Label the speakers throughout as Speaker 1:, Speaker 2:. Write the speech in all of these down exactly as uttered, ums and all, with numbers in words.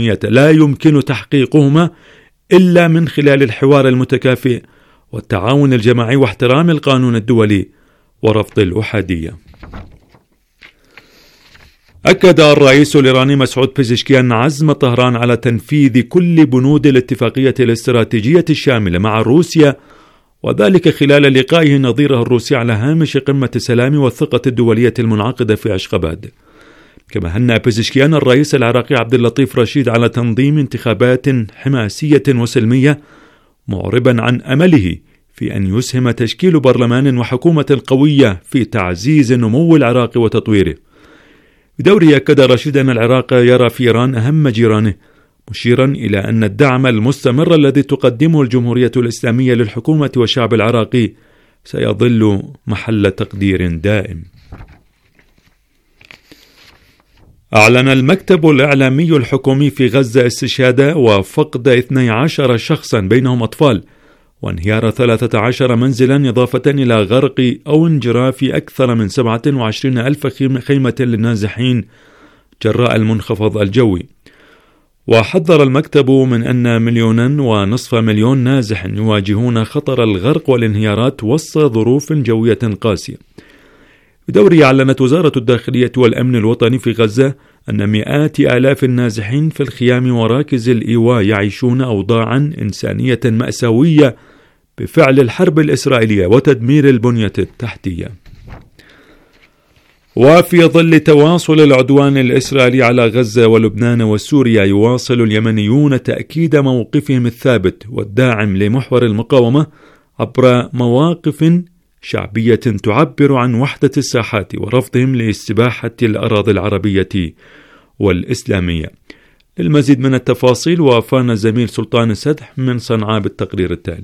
Speaker 1: لا يمكن تحقيقهما إلا من خلال الحوار المتكافئ والتعاون الجماعي واحترام القانون الدولي ورفض الأحادية. أكد الرئيس الإيراني مسعود بيزشكيان عزم طهران على تنفيذ كل بنود الاتفاقية الاستراتيجية الشاملة مع روسيا، وذلك خلال لقائه نظيره الروسي على هامش قمة السلام والثقة الدولية المنعقدة في أشخاباد. كما هنأ بيزشكيان الرئيس العراقي عبد اللطيف رشيد على تنظيم انتخابات حماسية وسلمية، معربا عن أمله في أن يسهم تشكيل برلمان وحكومة قوية في تعزيز نمو العراق وتطويره. بدوره أكد رشيد أن العراق يرى في إيران أهم جيرانه، مشيرا إلى أن الدعم المستمر الذي تقدمه الجمهورية الإسلامية للحكومة والشعب العراقي سيظل محل تقدير دائم. أعلن المكتب الإعلامي الحكومي في غزة استشهاد وفقد اثني عشر شخصا بينهم أطفال وانهيار ثلاثة عشر منزلا، إضافة إلى غرق أو انجراف أكثر من سبعة وعشرين ألف خيمة للنازحين جراء المنخفض الجوي. وحذر المكتب من أن مليونا ونصف مليون نازح يواجهون خطر الغرق والانهيارات وسط ظروف جوية قاسية. بدوره أعلنت وزارة الداخلية والأمن الوطني في غزة أن مئات آلاف النازحين في الخيام وراكز الإيواء يعيشون أوضاعا إنسانية مأساوية بفعل الحرب الإسرائيلية وتدمير البنية التحتية. وفي ظل تواصل العدوان الإسرائيلي على غزة ولبنان وسوريا، يواصل اليمنيون تأكيد موقفهم الثابت والداعم لمحور المقاومة عبر مواقف شعبية تعبر عن وحدة الساحات ورفضهم لاستباحة الأراضي العربية والإسلامية. للمزيد من التفاصيل وافانا الزميل سلطان السدح من صنعاء بالتقرير التالي.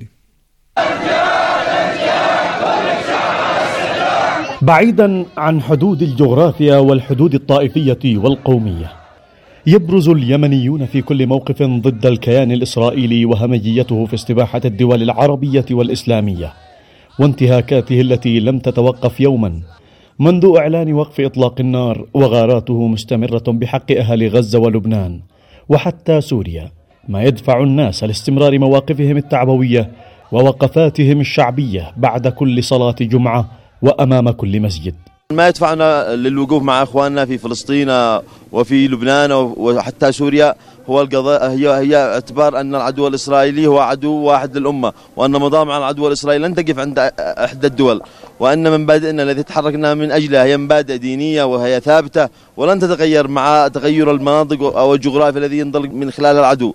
Speaker 2: بعيدا عن حدود الجغرافيا والحدود الطائفية والقومية، يبرز اليمنيون في كل موقف ضد الكيان الإسرائيلي وهمجيته في استباحة الدول العربية والإسلامية وانتهاكاته التي لم تتوقف يوما منذ إعلان وقف إطلاق النار، وغاراته مستمرة بحق أهل غزة ولبنان وحتى سوريا، ما يدفع الناس لاستمرار مواقفهم التعبوية ووقفاتهم الشعبية بعد كل صلاة جمعة وأمام كل مسجد.
Speaker 3: ما يدفعنا للوقوف مع أخواننا في فلسطين وفي لبنان وحتى سوريا هو القضاء، هي هي اعتبار أن العدو الإسرائيلي هو عدو واحد للأمة، وأن مضى مع العدو الإسرائيلي لن تقف عند إحدى الدول، وأن مبادئنا التي تحركنا من أجلها هي مبادئ دينية وهي ثابتة ولن تتغير مع تغير المناطق أو الجغرافيا الذي ينطلق من خلال العدو.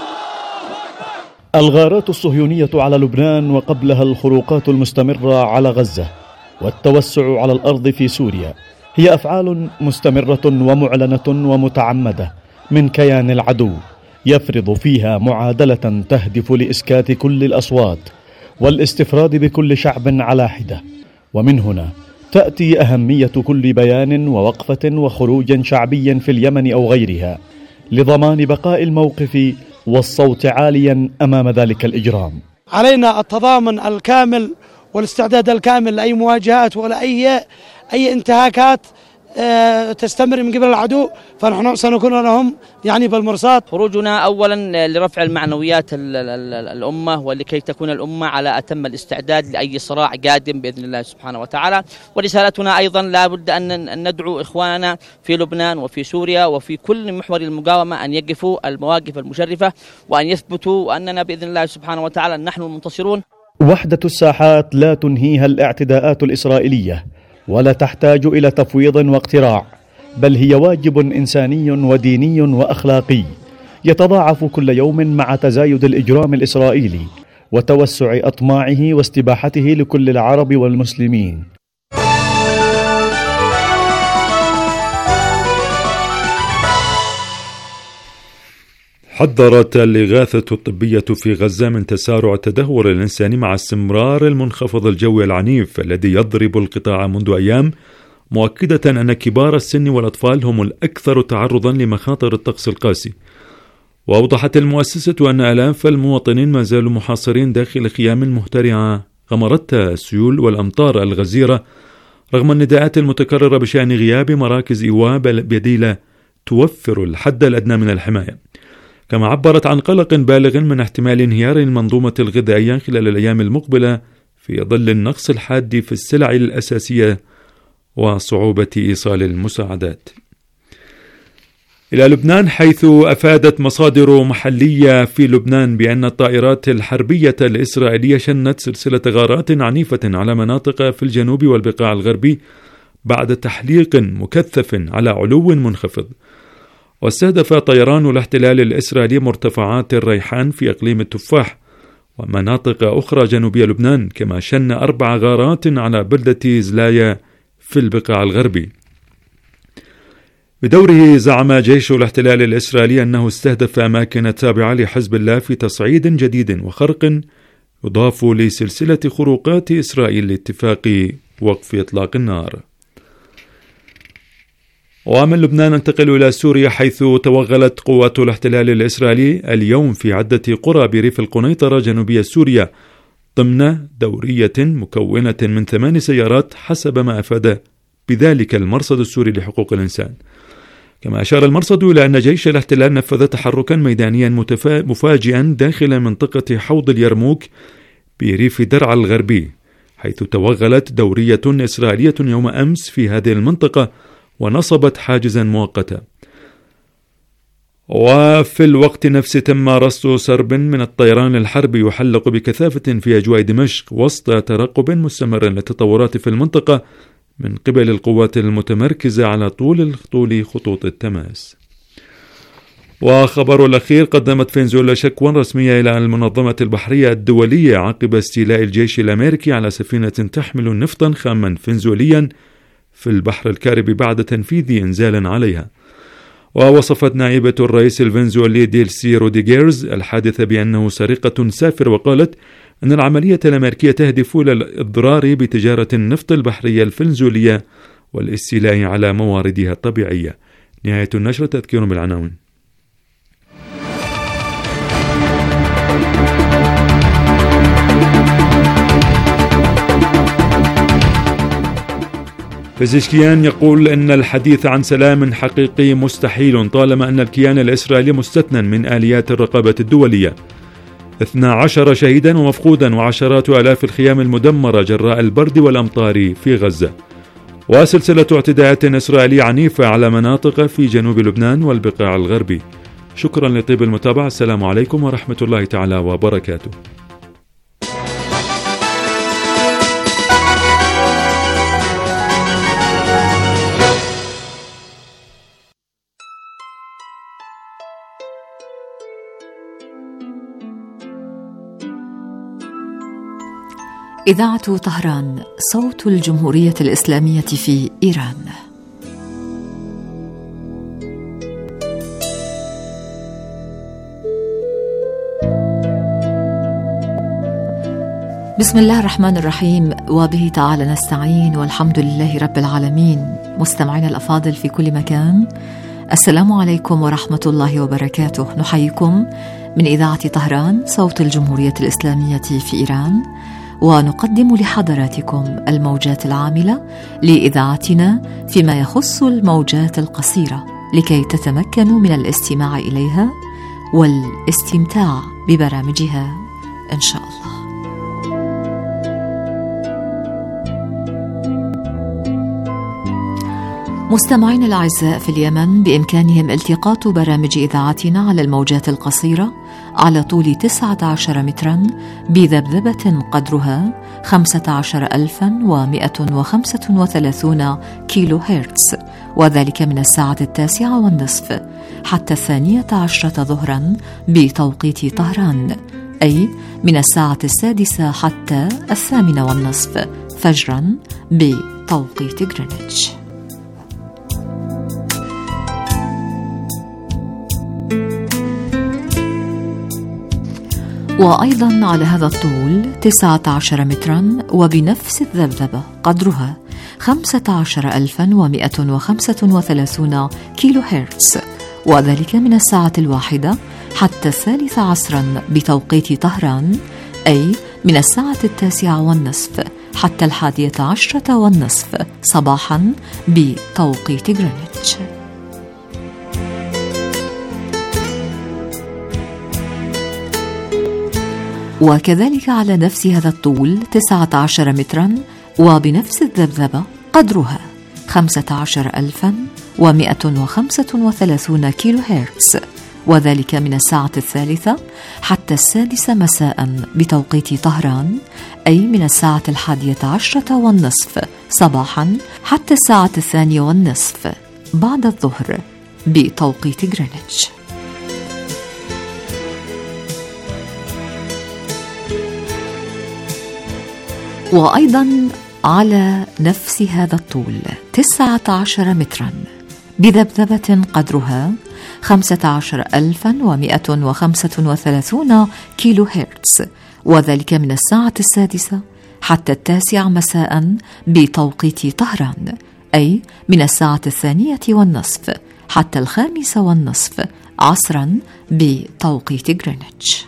Speaker 2: الغارات الصهيونية على لبنان وقبلها الخروقات المستمرة على غزة والتوسع على الأرض في سوريا هي أفعال مستمرة ومعلنة ومتعمدة من كيان العدو، يفرض فيها معادلة تهدف لإسكات كل الأصوات والاستفراد بكل شعب على حدة. ومن هنا تأتي أهمية كل بيان ووقفة وخروج شعبي في اليمن أو غيرها لضمان بقاء الموقف والصوت عاليا أمام ذلك الإجرام.
Speaker 4: علينا التضامن الكامل والاستعداد الكامل لأي مواجهات ولا أي أي انتهاكات تستمر من قبل العدو، فنحن سنكون لهم يعني بالمرصاد.
Speaker 5: خروجنا أولا لرفع المعنويات الأمة ولكي تكون الأمة على أتم الاستعداد لأي صراع قادم بإذن الله سبحانه وتعالى. ورسالتنا أيضا لا بد أن ندعو إخواننا في لبنان وفي سوريا وفي كل محور المقاومة أن يقفوا المواقف المشرفة وأن يثبتوا أننا بإذن الله سبحانه وتعالى نحن المنتصرون.
Speaker 2: وحدة الساحات لا تنهيها الاعتداءات الإسرائيلية ولا تحتاج إلى تفويض واقتراع، بل هي واجب إنساني وديني وأخلاقي يتضاعف كل يوم مع تزايد الإجرام الإسرائيلي وتوسع أطماعه واستباحته لكل العرب والمسلمين.
Speaker 1: حذرت الإغاثة الطبية في غزة من تسارع التدهور الإنساني مع استمرار المنخفض الجوي العنيف الذي يضرب القطاع منذ أيام، مؤكدة أن كبار السن والأطفال هم الأكثر تعرضا لمخاطر الطقس القاسي. وأوضحت المؤسسة أن آلاف المواطنين ما زالوا محاصرين داخل خيام مهترعة غمرتها السيول والأمطار الغزيرة رغم النداءات المتكررة بشأن غياب مراكز إيواء بديلة توفر الحد الأدنى من الحماية. كما عبرت عن قلق بالغ من احتمال انهيار المنظومة الغذائية خلال الأيام المقبلة في ظل النقص الحاد في السلع الأساسية وصعوبة إيصال المساعدات. إلى لبنان، حيث أفادت مصادر محلية في لبنان بأن الطائرات الحربية الإسرائيلية شنت سلسلة غارات عنيفة على مناطق في الجنوب والبقاع الغربي بعد تحليق مكثف على علو منخفض. واستهدف طيران الاحتلال الإسرائيلي مرتفعات الريحان في إقليم التفاح ومناطق أخرى جنوبية لبنان، كما شن أربع غارات على بلدة زلايا في البقاع الغربي. بدوره زعم جيش الاحتلال الإسرائيلي أنه استهدف أماكن تابعة لحزب الله في تصعيد جديد وخرق يضاف لسلسلة خروقات إسرائيل لاتفاق وقف إطلاق النار. ومن لبنان ننتقل إلى سوريا، حيث توغلت قوات الاحتلال الإسرائيلي اليوم في عدة قرى بريف القنيطرة جنوبية سوريا ضمن دورية مكونة من ثمان سيارات حسب ما أفاد بذلك المرصد السوري لحقوق الإنسان. كما أشار المرصد إلى أن جيش الاحتلال نفذ تحركا ميدانيا مفاجئا داخل منطقة حوض اليرموك بريف درعا الغربي، حيث توغلت دورية إسرائيلية يوم أمس في هذه المنطقة ونصبت حاجزا مؤقتا. وفي الوقت نفسه تم رصد سرب من الطيران الحربي يحلق بكثافة في أجواء دمشق وسط ترقب مستمر للتطورات في المنطقة من قبل القوات المتمركزة على طول طول خطوط التماس. وخبر الأخير، قدمت فنزويلا شكوى رسمية إلى المنظمة البحرية الدولية عقب استيلاء الجيش الأمريكي على سفينة تحمل نفطا خاما فنزويليا في البحر الكاريبي بعد تنفيذ إنزال عليها. ووصفت نائبة الرئيس الفنزويلي ديلسي روديغيرز الحادث بأنه سرقة سافر، وقالت أن العملية الأمريكية تهدف إلى الإضرار بتجارة النفط البحرية الفنزويلية والاستيلاء على مواردها الطبيعية. نهاية النشرة. تذكير بالعناوين. بزشكيان يقول أن الحديث عن سلام حقيقي مستحيل طالما أن الكيان الإسرائيلي مستثنى من آليات الرقابة الدولية. اثنا عشر شهيدا ومفقودا وعشرات آلاف الخيام المدمرة جراء البرد والأمطار في غزة. وسلسلة اعتداءات إسرائيلية عنيفة على مناطق في جنوب لبنان والبقاع الغربي. شكرا لطيب المتابعة. السلام عليكم ورحمة الله تعالى وبركاته.
Speaker 6: إذاعة طهران، صوت الجمهورية الإسلامية في إيران. بسم الله الرحمن الرحيم، وبه تعالى نستعين، والحمد لله رب العالمين. مستمعين الأفاضل في كل مكان، السلام عليكم ورحمة الله وبركاته. نحييكم من إذاعة طهران، صوت الجمهورية الإسلامية في إيران، ونقدم لحضراتكم الموجات العاملة لإذاعتنا فيما يخص الموجات القصيرة، لكي تتمكنوا من الاستماع إليها والاستمتاع ببرامجها إن شاء الله. مستمعين الأعزاء في اليمن، بإمكانهم التقاط برامج إذاعتنا على الموجات القصيرة على طول تسعة عشر مترا بذبذبة قدرها خمسة عشر ألفا ومئة وخمسة وثلاثون كيلو هرتز، وذلك من الساعة التاسعة والنصف حتى الثانية عشرة ظهرا بتوقيت طهران، أي من الساعة السادسة حتى الثامنة والنصف فجرا بتوقيت غرينتش. وأيضا على هذا الطول تسعة عشر مترا وبنفس الذبذبة قدرها خمسة عشر ألفا ومئة وخمسة وثلاثون كيلو هرتز، وذلك من الساعة الواحدة حتى الثالثة عصرا بتوقيت طهران، أي من الساعة التاسعة والنصف حتى الحادية عشرة والنصف صباحا بتوقيت غرينتش. وكذلك على نفس هذا الطول تسعة عشر مترا، وبنفس الذبذبة قدرها خمسة عشر ألفا ومئة وخمسة وثلاثون كيلو هرتز، وذلك من الساعة الثالثة حتى السادسة مساء بتوقيت طهران، أي من الساعة الحادية عشرة والنصف صباحا حتى الساعة الثانية والنصف بعد الظهر بتوقيت غرينتش. وأيضا على نفس هذا الطول تسعة عشر مترا بذبذبة قدرها خمسة عشر ألفا ومئة وخمسة وثلاثون كيلو هرتز، وذلك من الساعة السادسة حتى التاسعة مساء بتوقيت طهران، أي من الساعة الثانية والنصف حتى الخامسة والنصف عصرا بتوقيت غرينتش.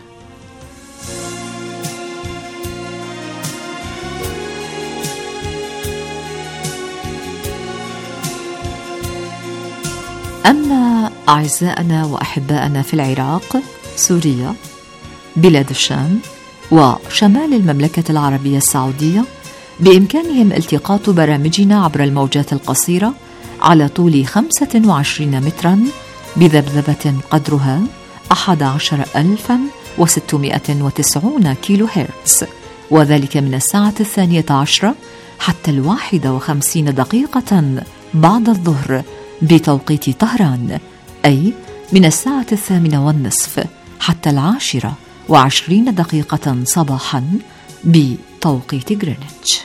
Speaker 6: أما أعزائنا وأحبائنا في العراق، سوريا، بلاد الشام وشمال المملكة العربية السعودية، بإمكانهم التقاط برامجنا عبر الموجات القصيرة على طول خمسة وعشرين مترا بذبذبة قدرها أحد عشر ألفا وستمائة وتسعين كيلو هرتز، وذلك من الساعة الثانية عشرة حتى الواحدة وخمسين دقيقة بعد الظهر بتوقيت طهران، أي من الساعة الثامنة والنصف حتى العاشرة وعشرين دقيقة صباحا بتوقيت غرينتش.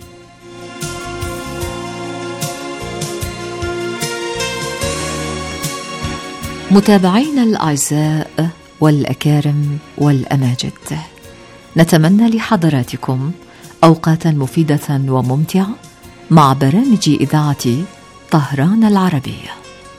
Speaker 6: متابعينا الأعزاء والأكارم والأماجد، نتمنى لحضراتكم أوقاتا مفيدة وممتعة مع برامج إذاعة طهران العربية.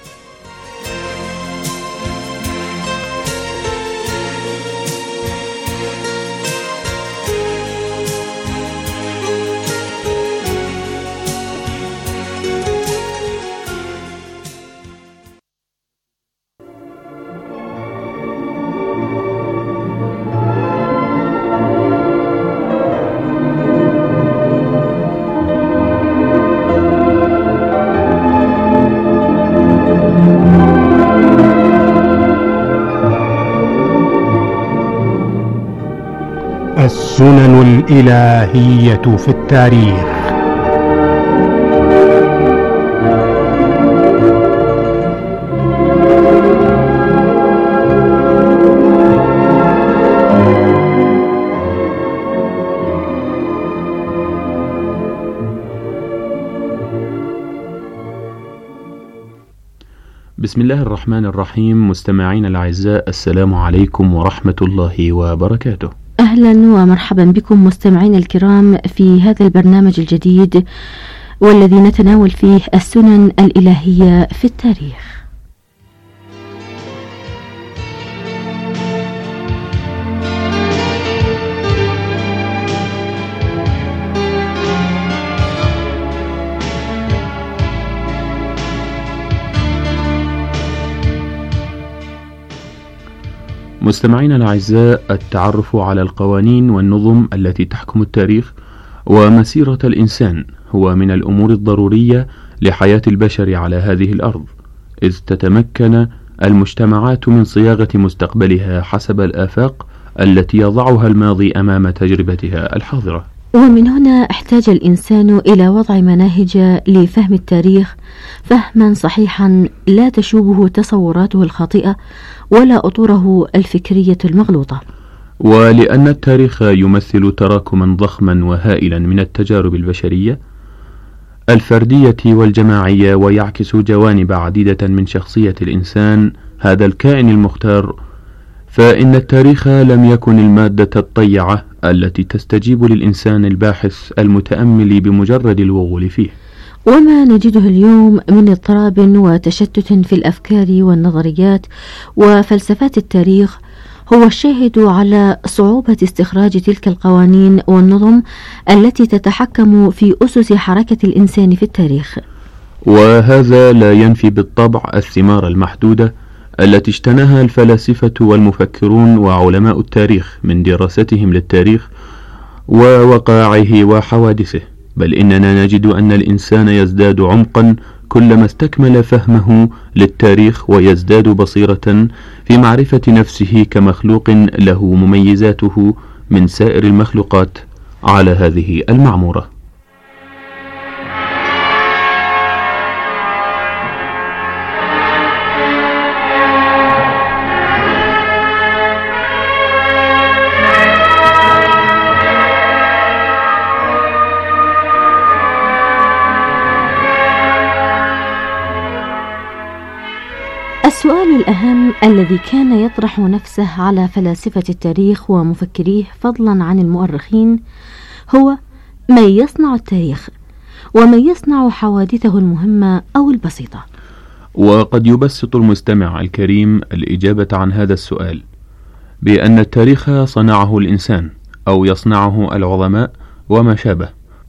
Speaker 7: السنن الإلهية في التاريخ.
Speaker 8: بسم الله الرحمن الرحيم. مستمعين الأعزاء، السلام عليكم ورحمة الله وبركاته.
Speaker 9: أهلا ومرحبا بكم مستمعين الكرام في هذا البرنامج الجديد والذي نتناول فيه السنن الإلهية في التاريخ.
Speaker 8: مستمعينا الأعزاء، التعرف على القوانين والنظم التي تحكم التاريخ ومسيرة الإنسان هو من الأمور الضرورية لحياة البشر على هذه الأرض، إذ تتمكن المجتمعات من صياغة مستقبلها حسب الآفاق التي يضعها الماضي أمام تجربتها الحاضرة.
Speaker 9: ومن هنا احتاج الإنسان إلى وضع مناهج لفهم التاريخ فهما صحيحا لا تشوبه تصوراته الخاطئة ولا أطوره الفكرية المغلوطة.
Speaker 8: ولأن التاريخ يمثل تراكما ضخما وهائلا من التجارب البشرية الفردية والجماعية، ويعكس جوانب عديدة من شخصية الإنسان هذا الكائن المختار، فإن التاريخ لم يكن المادة الطيعة التي تستجيب للإنسان الباحث المتأمل بمجرد الوغول فيه.
Speaker 9: وما نجده اليوم من اضطراب وتشتت في الأفكار والنظريات وفلسفات التاريخ هو الشاهد على صعوبة استخراج تلك القوانين والنظم التي تتحكم في أسس حركة الإنسان في التاريخ.
Speaker 8: وهذا لا ينفي بالطبع الثمار المحدودة التي اجتناها الفلاسفة والمفكرون وعلماء التاريخ من دراستهم للتاريخ ووقائعه وحوادثه، بل إننا نجد أن الإنسان يزداد عمقا كلما استكمل فهمه للتاريخ، ويزداد بصيرة في معرفة نفسه كمخلوق له مميزاته من سائر المخلوقات على هذه المعمورة.
Speaker 9: السؤال الأهم الذي كان يطرح نفسه على فلاسفة التاريخ ومفكريه فضلا عن المؤرخين هو: من يصنع التاريخ؟ ومن يصنع حوادثه المهمة أو البسيطة؟
Speaker 8: وقد يبسط المستمع الكريم الإجابة عن هذا السؤال بأن التاريخ صنعه الإنسان أو يصنعه العظماء وما شابه،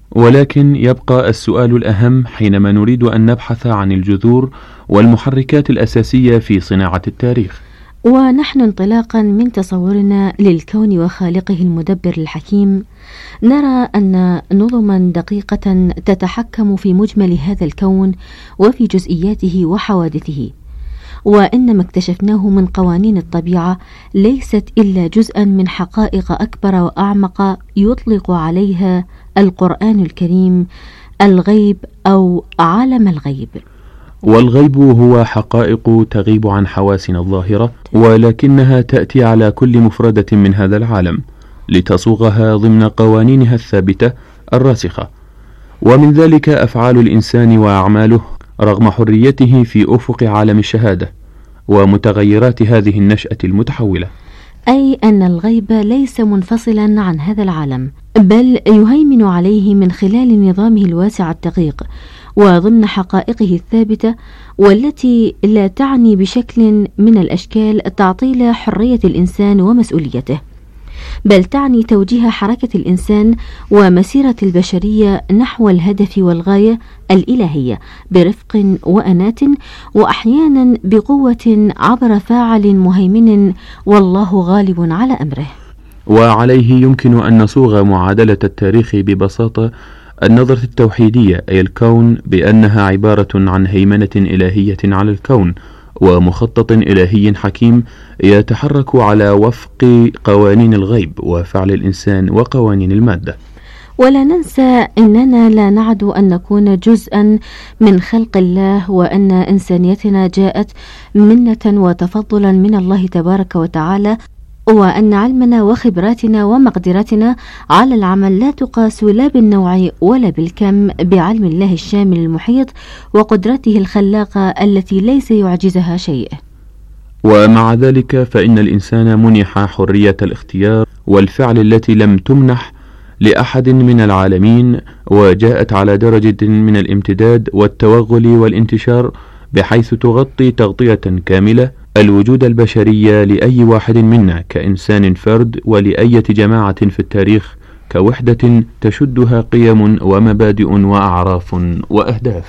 Speaker 8: ولكن يبقى السؤال الأهم حينما نريد أن نبحث عن الجذور والمحركات الأساسية في صناعة التاريخ.
Speaker 9: ونحن انطلاقا من تصورنا للكون وخالقه المدبر الحكيم نرى أن نظما دقيقة تتحكم في مجمل هذا الكون وفي جزئياته وحوادثه، وإنما اكتشفناه من قوانين الطبيعة ليست إلا جزءا من حقائق أكبر وأعمق يطلق عليها القرآن الكريم الغيب أو عالم الغيب.
Speaker 8: والغيب هو حقائق تغيب عن حواسنا الظاهرة، ولكنها تأتي على كل مفردة من هذا العالم لتصوغها ضمن قوانينها الثابتة الراسخة، ومن ذلك أفعال الإنسان وأعماله رغم حريته في أفق عالم الشهادة ومتغيرات هذه النشأة المتحولة،
Speaker 9: أي أن الغيب ليس منفصلا عن هذا العالم، بل يهيمن عليه من خلال نظامه الواسع الدقيق وضمن حقائقه الثابتة، والتي لا تعني بشكل من الأشكال تعطيل حرية الإنسان ومسؤوليته، بل تعني توجيه حركة الإنسان ومسيرة البشرية نحو الهدف والغاية الإلهية برفق وأنات، وأحيانا بقوة عبر فاعل مهيمن والله غالب على أمره.
Speaker 8: وعليه يمكن أن نصوغ معادلة التاريخ ببساطة النظرة التوحيدية، أي الكون، بأنها عبارة عن هيمنة إلهية على الكون ومخطط إلهي حكيم يتحرك على وفق قوانين الغيب وفعل الإنسان وقوانين المادة.
Speaker 9: ولا ننسى أننا لا نعد أن نكون جزءا من خلق الله، وأن إنسانيتنا جاءت منة وتفضلا من الله تبارك وتعالى، وأن علمنا وخبراتنا ومقدراتنا على العمل لا تقاس لا بالنوع ولا بالكم بعلم الله الشامل المحيط وقدرته الخلاقة التي ليس يعجزها شيء.
Speaker 8: ومع ذلك فإن الإنسان منح حرية الاختيار والفعل التي لم تمنح لأحد من العالمين، وجاءت على درجة من الامتداد والتوغل والانتشار بحيث تغطي تغطية كاملة الوجود البشري لأي واحد منا كإنسان فرد، ولأية جماعة في التاريخ كوحدة تشدها قيم ومبادئ وأعراف وأهداف.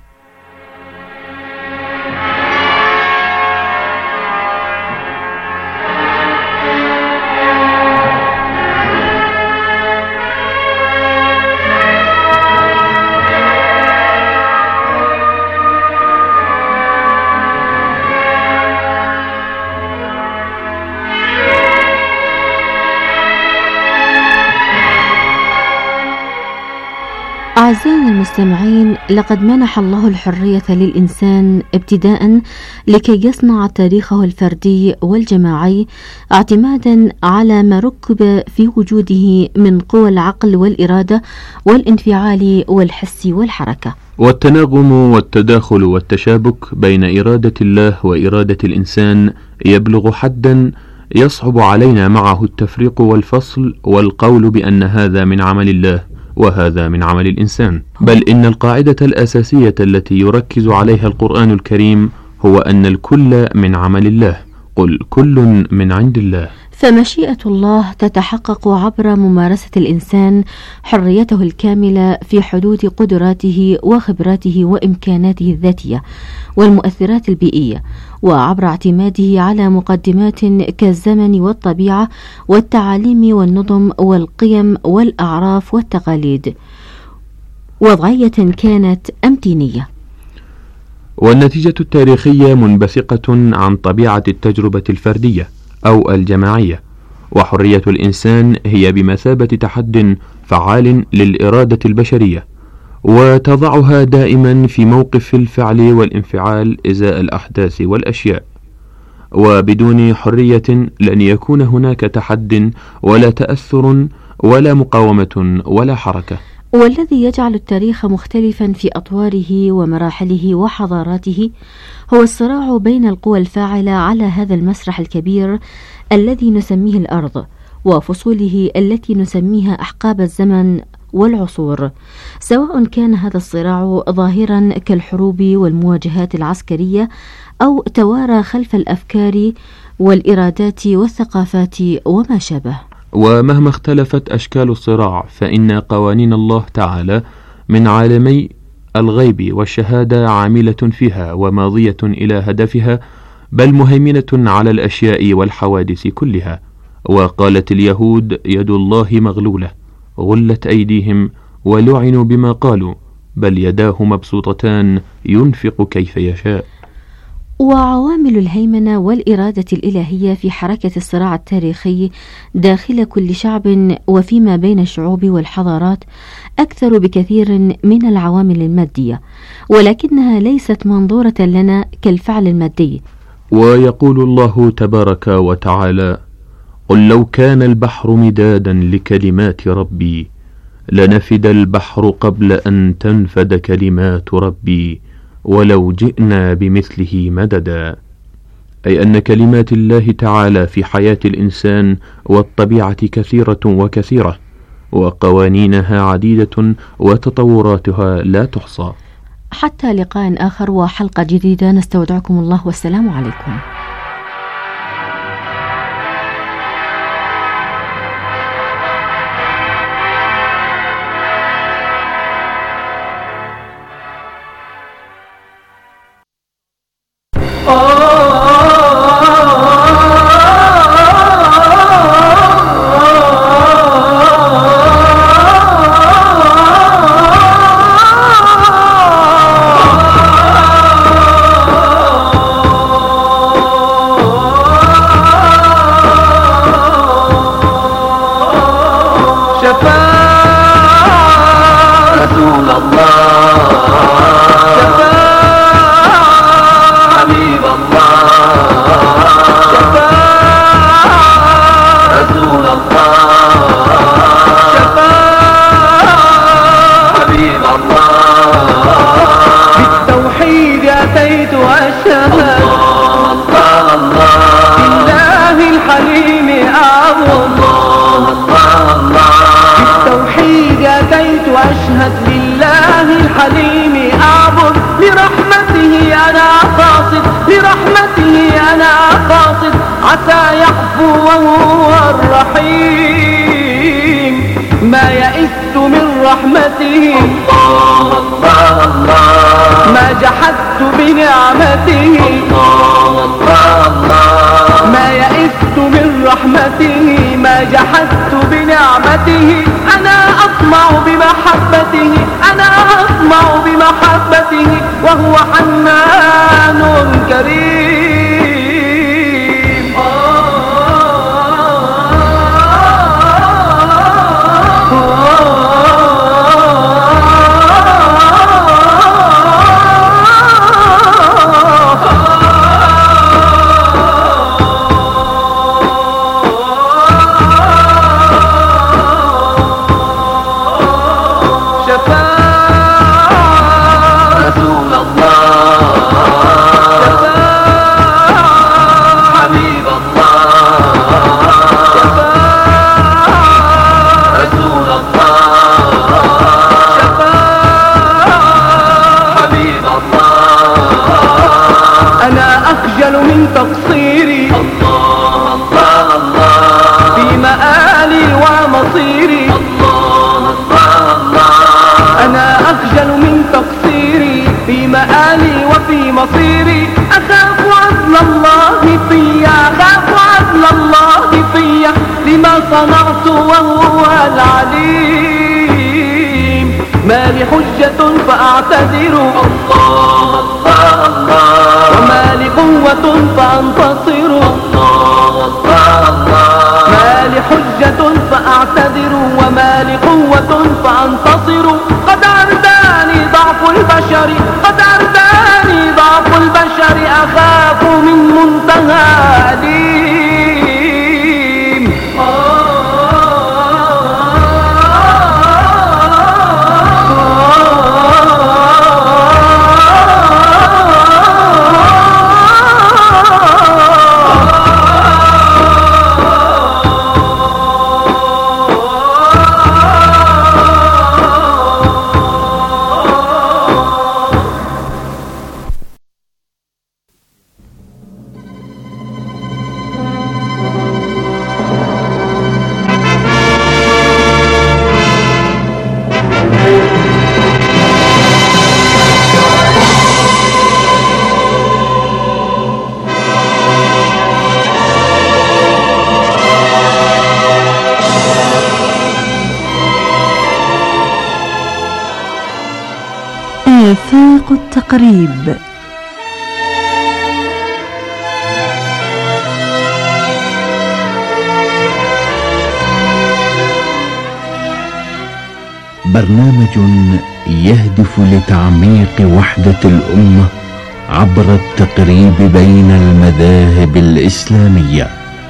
Speaker 9: أعزائنا المستمعين، لقد منح الله الحرية للإنسان ابتداء لكي يصنع تاريخه الفردي والجماعي اعتمادا على ما ركب في وجوده من قوى العقل والإرادة والانفعال والحس والحركة،
Speaker 8: والتناغم والتداخل والتشابك بين إرادة الله وإرادة الإنسان يبلغ حدا يصعب علينا معه التفريق والفصل والقول بأن هذا من عمل الله وهذا من عمل الإنسان، بل إن القاعدة الأساسية التي يركز عليها القرآن الكريم هو أن الكل من عمل الله، قل كل من عند الله.
Speaker 9: فمشيئة الله تتحقق عبر ممارسة الإنسان حريته الكاملة في حدود قدراته وخبراته وإمكاناته الذاتية والمؤثرات البيئية، وعبر اعتماده على مقدمات كالزمن والطبيعة والتعاليم والنظم والقيم والأعراف والتقاليد، وضعية كانت أم دينية.
Speaker 8: والنتيجة التاريخية منبثقة عن طبيعة التجربة الفردية أو الجماعية، وحرية الإنسان هي بمثابة تحد فعال للإرادة البشرية، وتضعها دائما في موقف الفعل والانفعال إزاء الأحداث والأشياء. وبدون حرية لن يكون هناك تحد ولا تأثر ولا مقاومة ولا حركة.
Speaker 9: والذي يجعل التاريخ مختلفا في أطواره ومراحله وحضاراته هو الصراع بين القوى الفاعلة على هذا المسرح الكبير الذي نسميه الأرض، وفصوله التي نسميها أحقاب الزمن والعصور، سواء كان هذا الصراع ظاهرا كالحروب والمواجهات العسكرية أو توارى خلف الأفكار والإرادات والثقافات وما شابه.
Speaker 8: ومهما اختلفت أشكال الصراع فإن قوانين الله تعالى من عالمي الغيب والشهادة عاملة فيها وماضية إلى هدفها، بل مهيمنة على الأشياء والحوادث كلها. وقالت اليهود: يد الله مغلولة، غلت أيديهم ولعنوا بما قالوا، بل يداه مبسوطتان ينفق كيف يشاء.
Speaker 9: وعوامل الهيمنة والإرادة الإلهية في حركة الصراع التاريخي داخل كل شعب وفيما بين الشعوب والحضارات أكثر بكثير من العوامل المادية، ولكنها ليست منظورة لنا كالفعل المادي.
Speaker 8: ويقول الله تبارك وتعالى: قل لو كان البحر مدادا لكلمات ربي لنفد البحر قبل أن تنفد كلمات ربي ولو جئنا بمثله مددا. أي أن كلمات الله تعالى في حياة الإنسان والطبيعة كثيرة وكثيرة، وقوانينها عديدة وتطوراتها لا تحصى.
Speaker 9: حتى لقاء آخر وحلقة جديدة، نستودعكم الله والسلام عليكم.
Speaker 10: أشهد لله الحليم أعبد لرحمته أنا قاصد، لرحمته أنا قاصد، عسى يعفو وهو الرحيم، ما يئست من رحمته، الله الله الله، ما جحدت بنعمته، الله الله الله، ما يئست من رحمته، ما جحدت بنعمته، أنا أطمع بمحبته، أنا أطمع بمحبته، وهو حنان كريم. مصيري. الله الله الله، أنا أخجل من تقصيري في مآلي وفي مصيري. أخاف عدل الله فيا، أخاف عدل الله فيا لما صنعت وهو العليم. ما لي حجة فأعتذر، الله الله الله، وما لي قوة فأنتصر، الله الله الله. ما لي حجة فأعتذر وما لي قوة فأنتصر. قد عرداني ضعف البشر، قد عرداني ضعف البشر، أخاف من منتهى أليم.
Speaker 11: آفاق التقريب.
Speaker 12: برنامج يهدف لتعميق وحدة الأمة عبر التقريب بين المذاهب الإسلامية.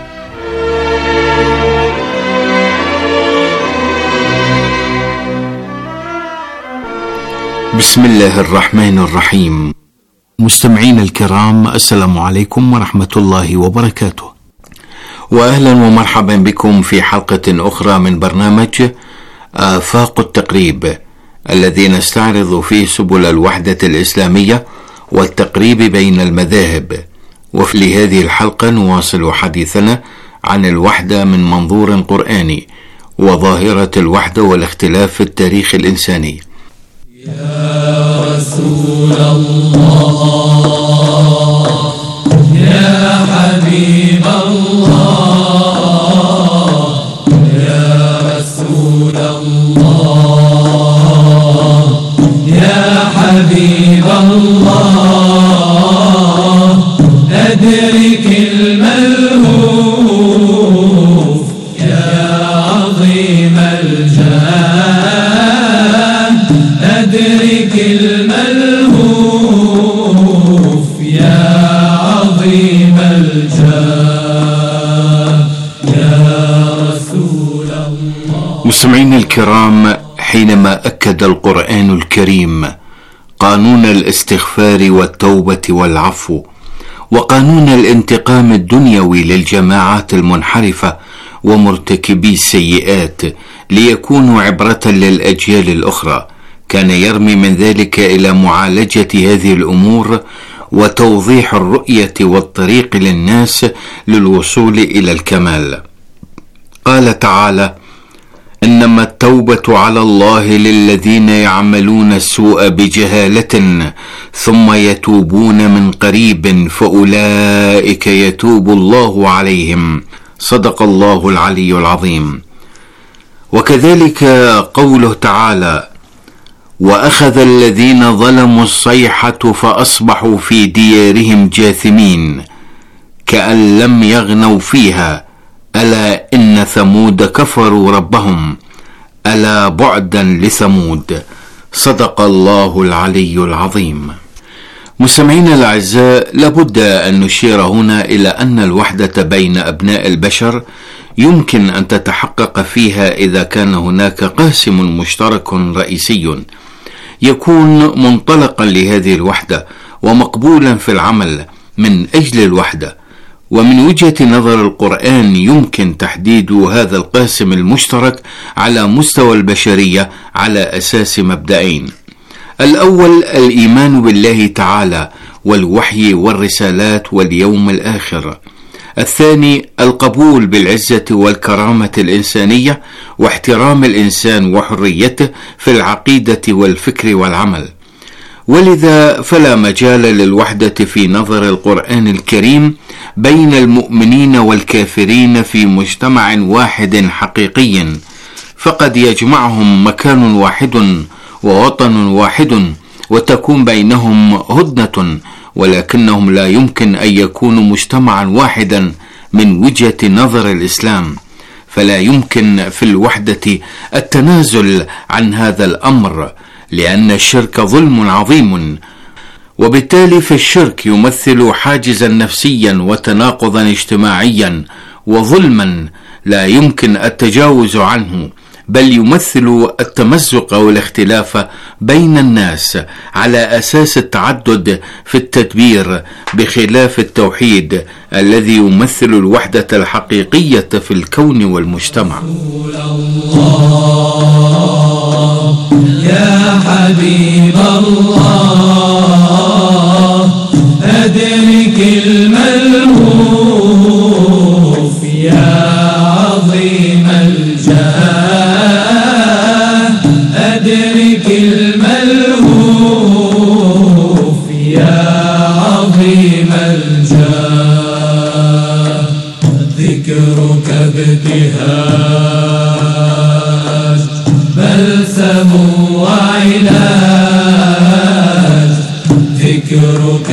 Speaker 12: بسم الله الرحمن الرحيم. مستمعين الكرام، السلام عليكم ورحمة الله وبركاته، وأهلا ومرحبا بكم في حلقة أخرى من برنامج آفاق التقريب، الذي نستعرض فيه سبل الوحدة الإسلامية والتقريب بين المذاهب. وفي هذه الحلقة نواصل حديثنا عن الوحدة من منظور قرآني وظاهرة الوحدة والاختلاف في التاريخ الإنساني.
Speaker 13: يا رسول الله، يا حبيب الله، يا رسول الله، يا حبيب الله، أدرك الملهوف يا عظيم الجاه، أدرك الملهوف يا عظيم الجاه، يا رسول الله.
Speaker 12: مستمعين الكرام، حينما أكد القرآن الكريم قانون الاستغفار والتوبة والعفو وقانون الانتقام الدنيوي للجماعات المنحرفة ومرتكبي السيئات ليكونوا عبرة للأجيال الأخرى، كان يرمي من ذلك إلى معالجة هذه الأمور وتوضيح الرؤية والطريق للناس للوصول إلى الكمال. قال تعالى: إنما التوبة على الله للذين يعملون السوء بجهالة ثم يتوبون من قريب فأولئك يتوب الله عليهم. صدق الله العلي العظيم. وكذلك قوله تعالى: وأخذ الذين ظلموا الصيحة فأصبحوا في ديارهم جاثمين كأن لم يغنوا فيها ألا إن ثمود كفروا ربهم ألا بعدا لثمود. صدق الله العلي العظيم. مستمعينا الأعزاء، لابد أن نشير هنا إلى أن الوحدة بين أبناء البشر يمكن أن تتحقق فيها إذا كان هناك قاسم مشترك رئيسي يكون منطلقا لهذه الوحدة ومقبولا في العمل من أجل الوحدة. ومن وجهة نظر القرآن يمكن تحديد هذا القاسم المشترك على مستوى البشرية على أساس مبدئين: الأول الإيمان بالله تعالى والوحي والرسالات واليوم الآخر، الثاني القبول بالعزة والكرامة الإنسانية واحترام الإنسان وحريته في العقيدة والفكر والعمل. ولذا فلا مجال للوحدة في نظر القرآن الكريم بين المؤمنين والكافرين في مجتمع واحد حقيقي، فقد يجمعهم مكان واحد ووطن واحد وتكون بينهم هدنة، ولكنهم لا يمكن أن يكونوا مجتمعا واحدا من وجهة نظر الإسلام، فلا يمكن في الوحدة التنازل عن هذا الأمر، لأن الشرك ظلم عظيم، وبالتالي فالشرك يمثل حاجزا نفسيا وتناقضا اجتماعيا وظلما لا يمكن التجاوز عنه، بل يمثل التمزق والاختلاف بين الناس على أساس التعدد في التدبير، بخلاف التوحيد الذي يمثل الوحدة الحقيقية في الكون والمجتمع.
Speaker 13: يا حبيب الله أدرك الملهوف يا عظيم الجاه، أدرك الملهوف يا عظيم الجاه، ذكرك ابتهاج بلسم وعلاج، ذكرك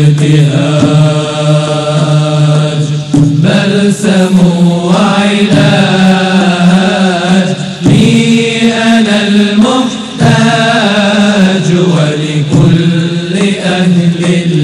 Speaker 13: ابتهاج بلسم وعلاج، لي أنا المحتاج ولكل أهل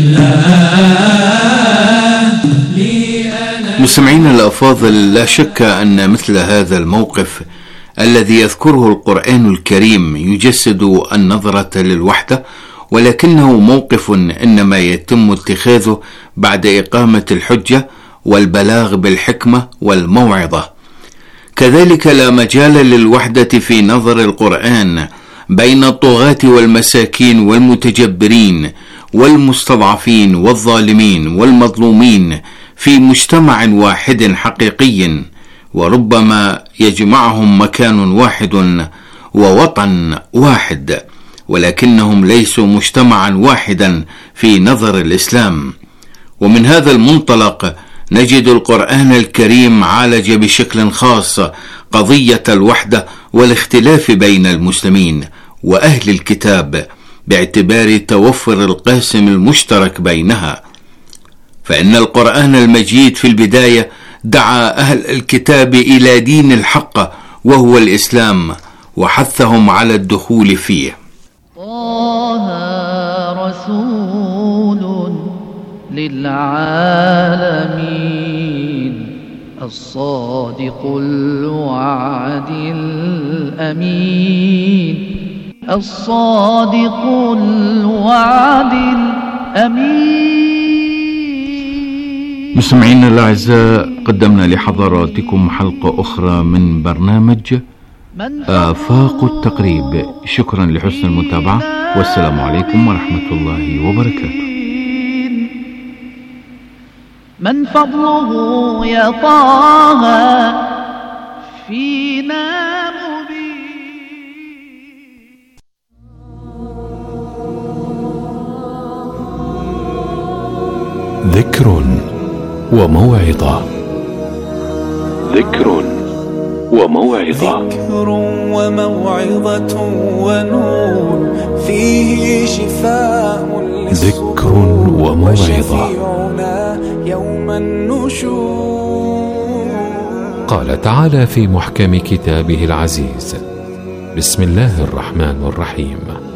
Speaker 13: الله، لي أنا.
Speaker 12: مستمعينا الأفاضل، لا شك أن مثل هذا الموقف الذي يذكره القرآن الكريم يجسد النظرة للوحدة، ولكنه موقف إنما يتم اتخاذه بعد إقامة الحجة والبلاغ بالحكمة والموعظة. كذلك لا مجال للوحدة في نظر القرآن بين الطغاة والمساكين والمتجبرين والمستضعفين والظالمين والمظلومين في مجتمع واحد حقيقي، وربما يجمعهم مكان واحد ووطن واحد، ولكنهم ليسوا مجتمعا واحدا في نظر الإسلام. ومن هذا المنطلق نجد القرآن الكريم عالج بشكل خاص قضية الوحدة والاختلاف بين المسلمين وأهل الكتاب باعتبار توفر القاسم المشترك بينها، فإن القرآن المجيد في البداية دعا أهل الكتاب إلى دين الحق وهو الإسلام، وحثهم على الدخول فيه.
Speaker 14: طه رسول للعالمين، الصادق الوعد الأمين، الصادق الوعد الأمين.
Speaker 12: مستمعينا الأعزاء، قدمنا لحضراتكم حلقة أخرى من برنامج آفاق التقريب. شكرا لحسن المتابعة، والسلام عليكم ورحمة الله وبركاته.
Speaker 14: من فضله يا طه فينا مبين.
Speaker 15: ذكر وموعظة، ذكر وموعظة،
Speaker 16: ذكر وموعظة ونور فيه شفاء،
Speaker 15: ذكر وموعظة
Speaker 16: يوم النشور.
Speaker 15: قال تعالى في محكم كتابه العزيز: بسم الله الرحمن الرحيم: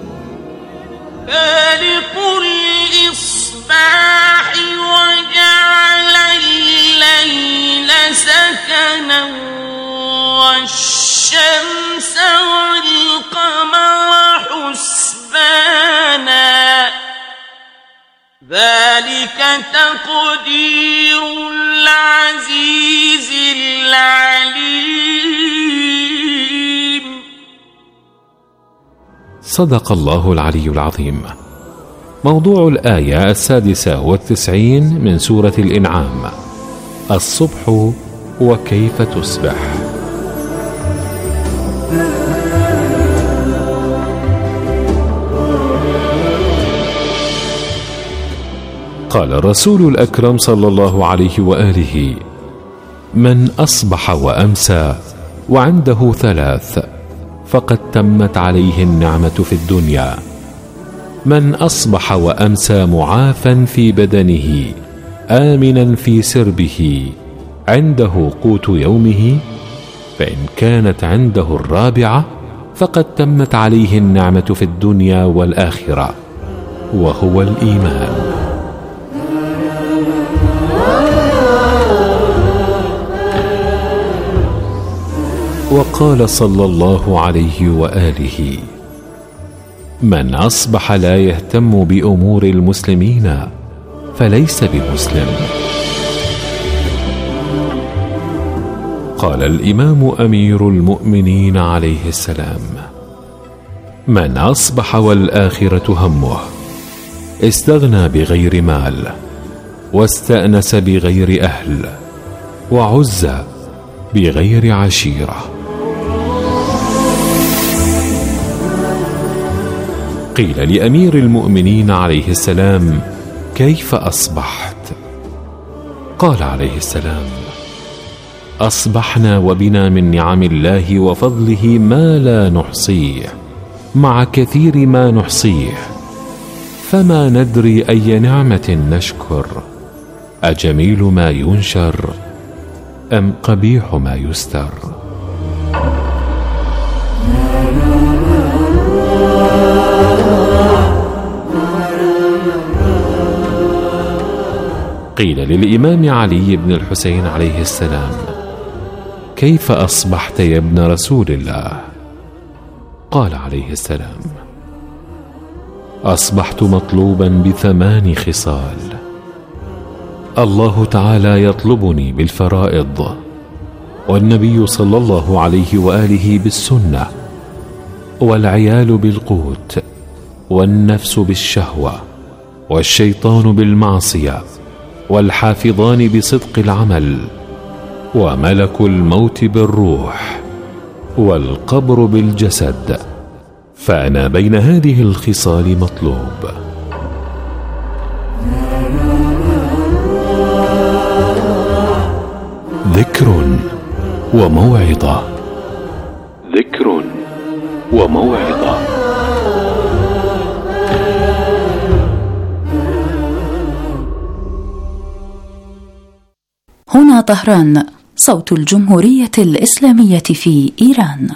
Speaker 17: فالق الإصباح وجعل الليل سكنا والشمس والقمر حسبانا، ذلك تقدير العزيز العليم.
Speaker 15: صدق الله العلي العظيم. موضوع الآية السادسة والتسعين من سورة الإنعام: الصبح وكيف تصبح. قال الرسول الأكرم صلى الله عليه وآله: من أصبح وأمسى وعنده ثلاث فقد تمت عليه النعمة في الدنيا: من أصبح وأمسى معافا في بدنه آمنا في سربه عنده قوت يومه، فإن كانت عنده الرابعة فقد تمت عليه النعمة في الدنيا والآخرة، وهو الإيمان. وقال صلى الله عليه وآله: من أصبح لا يهتم بأمور المسلمين فليس بمسلم. قال الإمام أمير المؤمنين عليه السلام: من أصبح والآخرة همه استغنى بغير مال، واستأنس بغير أهل، وعز بغير عشيرة. قيل لأمير المؤمنين عليه السلام: كيف أصبحت؟ قال عليه السلام: أصبحنا وبنا من نعم الله وفضله ما لا نحصيه، مع كثير ما نحصيه، فما ندري أي نعمة نشكر، أجميل ما ينشر أم قبيح ما يستر. قيل للإمام علي بن الحسين عليه السلام: كيف أصبحت يا ابن رسول الله؟ قال عليه السلام: أصبحت مطلوبا بثمان خصال. الله تعالى يطلبني بالفرائض، والنبي صلى الله عليه وآله بالسنة، والعيال بالقوت، والنفس بالشهوة، والشيطان بالمعصية، والحافظان بصدق العمل، وملك الموت بالروح، والقبر بالجسد، فأنا بين هذه الخصال مطلوب. ذكر وموعظة، ذكر وموعظة.
Speaker 11: هنا طهران، صوت الجمهورية الإسلامية في إيران.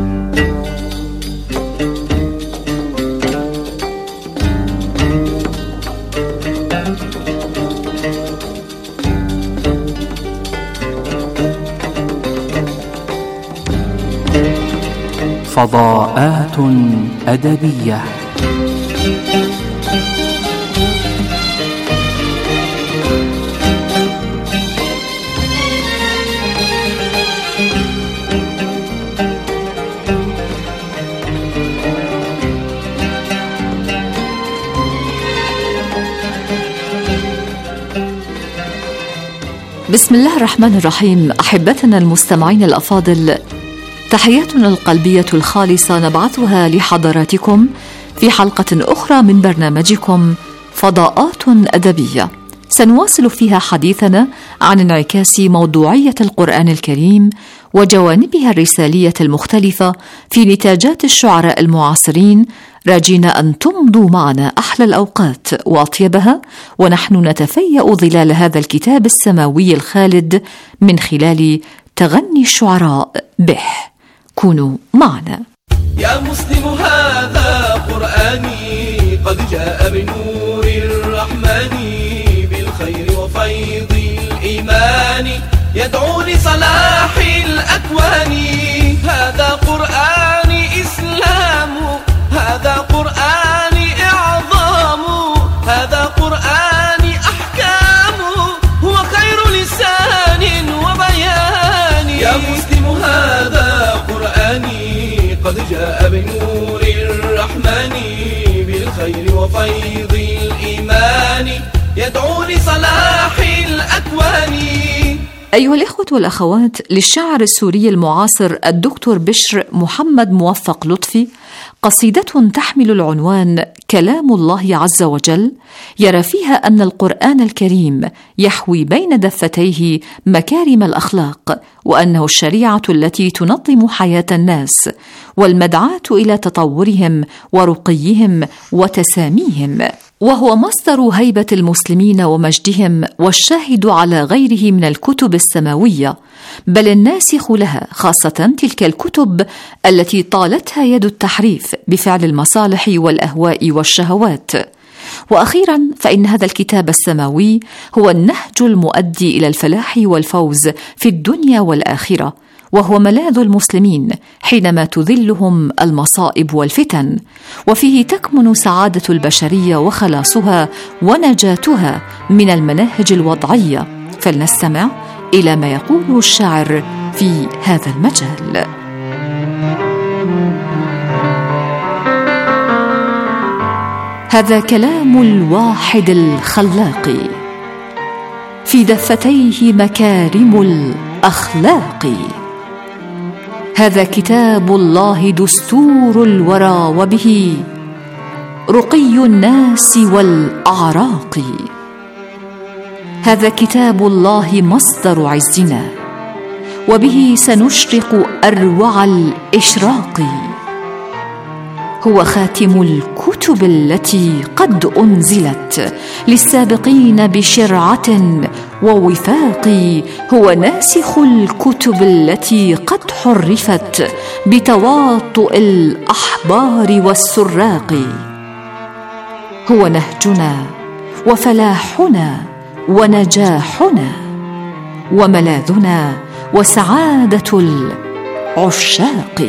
Speaker 18: فضاءات أدبية.
Speaker 6: بسم الله الرحمن الرحيم. أحبتنا المستمعين الأفاضل، تحياتنا القلبية الخالصة نبعثها لحضراتكم في حلقة أخرى من برنامجكم فضاءات أدبية، سنواصل فيها حديثنا عن انعكاس موضوعية القرآن الكريم وجوانبها الرسالية المختلفة في نتاجات الشعراء المعاصرين، راجين أن تمضوا معنا أحلى الأوقات وأطيبها ونحن نتفيأ ظلال هذا الكتاب السماوي الخالد من خلال تغني الشعراء به. كونوا معنا.
Speaker 10: يا مسلم هذا قرآني قد جاء من نور الرحمن بالخير وفيض الإيمان يدعو لصلاح الأكوان. هذا قرآن إسلام، هذا قرآن إعظام، هذا قرآن أحكام، هو خير لسان وبيان. يا مسلم هذا قرآني قد جاء بنور الرحمن بالخير وفيض الإيمان يدعو لصلاح الأكوان.
Speaker 6: أيها الإخوة والأخوات، للشاعر السوري المعاصر الدكتور بشر محمد موفق لطفي قصيدة تحمل العنوان كلام الله عز وجل، يرى فيها أن القرآن الكريم يحوي بين دفتيه مكارم الأخلاق، وأنه الشريعة التي تنظم حياة الناس والمدعاة إلى تطورهم ورقيهم وتساميهم، وهو مصدر هيبة المسلمين ومجدهم، والشاهد على غيره من الكتب السماوية، بل الناسخ لها، خاصة تلك الكتب التي طالتها يد التحريف بفعل المصالح والأهواء والشهوات. وأخيرا فإن هذا الكتاب السماوي هو النهج المؤدي إلى الفلاح والفوز في الدنيا والآخرة، وهو ملاذ المسلمين حينما تذلهم المصائب والفتن، وفيه تكمن سعادة البشرية وخلاصها ونجاتها من المناهج الوضعية. فلنستمع إلى ما يقوله الشاعر في هذا المجال. هذا كلام الواحد الخلاق، في دفتيه مكارم الأخلاق. هذا كتاب الله دستور الورى، وبه رقي الناس والأعراق. هذا كتاب الله مصدر عزنا، وبه سنشرق أروع الإشراق. هو خاتم الكتب التي قد أنزلت للسابقين بشرعة ووفاق. هو ناسخ الكتب التي قد حرفت بتواطؤ الأحبار والسراق. هو نهجنا وفلاحنا ونجاحنا وملاذنا وسعادة العشاق.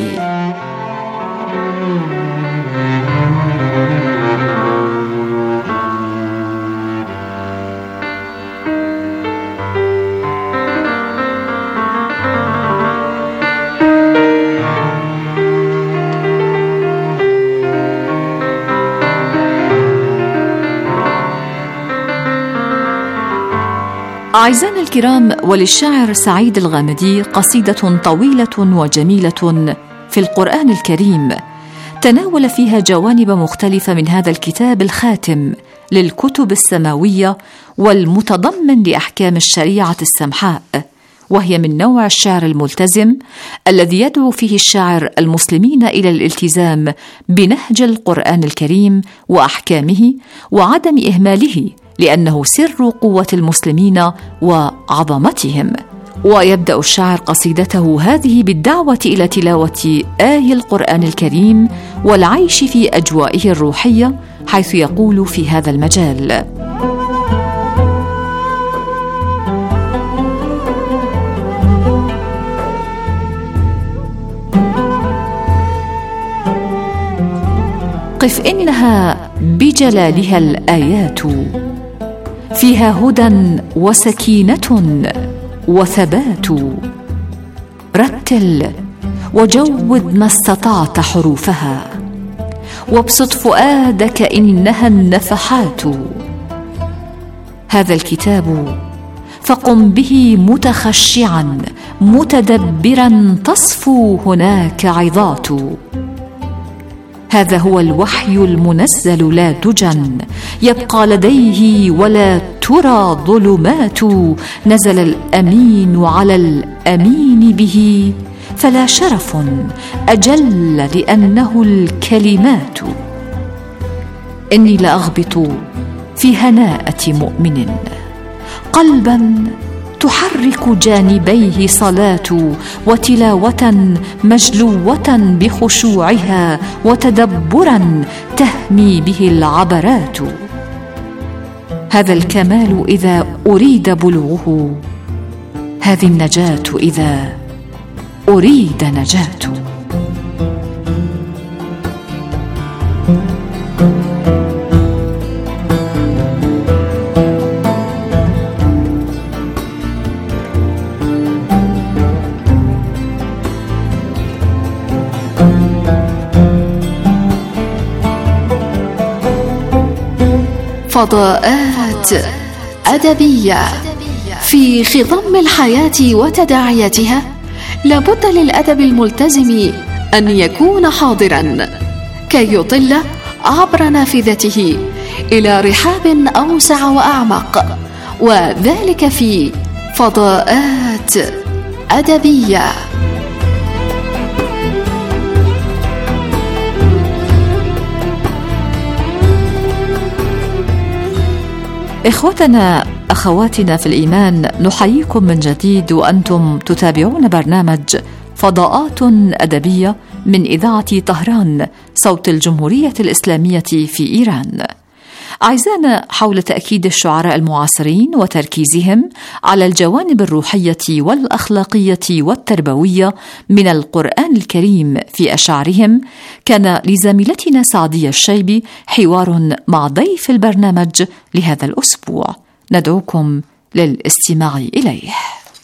Speaker 6: أعزائنا الكرام، وللشاعر سعيد الغامدي قصيدة طويلة وجميلة في القرآن الكريم تناول فيها جوانب مختلفة من هذا الكتاب الخاتم للكتب السماوية والمتضمن لأحكام الشريعة السمحاء، وهي من نوع الشعر الملتزم الذي يدعو فيه الشاعر المسلمين إلى الالتزام بنهج القرآن الكريم وأحكامه وعدم إهماله، لأنه سر قوة المسلمين وعظمتهم. ويبدأ الشاعر قصيدته هذه بالدعوة إلى تلاوة آي القرآن الكريم والعيش في أجوائه الروحية، حيث يقول في هذا المجال: قف إنها بجلالها الآيات، فيها هدى وسكينة وثبات. رتل وجود ما استطعت حروفها، وابسط فؤادك إنها النفحات. هذا الكتاب فقم به متخشعا متدبرا، تصفو هناك عظات. هذا هو الوحي المنزل لا دجى يبقى لديه ولا ترى ظلمات. نزل الأمين على الأمين به، فلا شرف أجل لأنه الكلمات. إني لأغبط في هناءة مؤمن، قلبا تحرك جانبيه صلاة، وتلاوة مجلوة بخشوعها، وتدبرا تهمي به العبرات. هذا الكمال إذا أريد بلوغه، هذه النجاة إذا أريد نجاة.
Speaker 19: فضاءات أدبية في خضم الحياة وتداعياتها لابد للأدب الملتزم أن يكون حاضرا كي يطل عبر نافذته إلى رحاب أوسع وأعمق، وذلك في فضاءات أدبية.
Speaker 6: إخوتنا أخواتنا في الإيمان، نحييكم من جديد وأنتم تتابعون برنامج فضاءات أدبية من إذاعة طهران صوت الجمهورية الإسلامية في إيران. أعزائنا، حول تأكيد الشعراء المعاصرين وتركيزهم على الجوانب الروحية والأخلاقية والتربوية من القرآن الكريم في أشعارهم، كان لزميلتنا سعدية الشيبي حوار مع ضيف البرنامج لهذا الأسبوع، ندعوكم للاستماع إليه.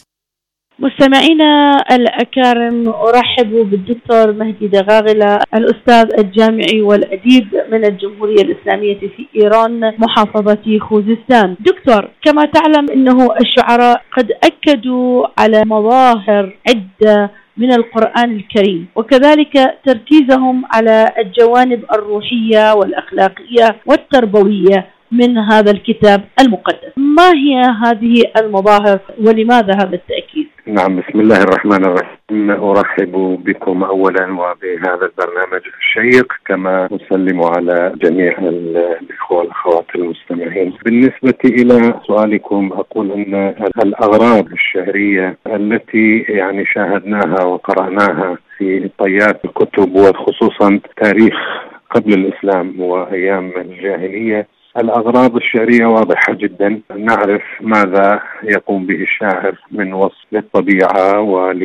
Speaker 20: مستمعينا الأكارم، أرحب بالدكتور مهدي دغاغلة، الأستاذ الجامعي والأديب من الجمهورية الإسلامية في إيران محافظة خوزستان. دكتور، كما تعلم أنه الشعراء قد أكدوا على مظاهر عدة من القرآن الكريم، وكذلك تركيزهم على الجوانب الروحية والأخلاقية والتربوية من هذا الكتاب المقدس. ما هي هذه المظاهر ولماذا هذا التأكيد؟
Speaker 21: نعم، بسم الله الرحمن الرحيم. أرحب بكم أولا وبهذا البرنامج الشيق، كما أسلم على جميع الإخوة والأخوات المستمعين. بالنسبة إلى سؤالكم، أقول أن الأغراض الشعرية التي يعني شاهدناها وقرأناها في طيات الكتب، وخصوصا تاريخ قبل الإسلام وأيام الجاهلية، الأغراض الشعرية واضحة جدا. نعرف ماذا يقوم به الشاعر من وصف للطبيعة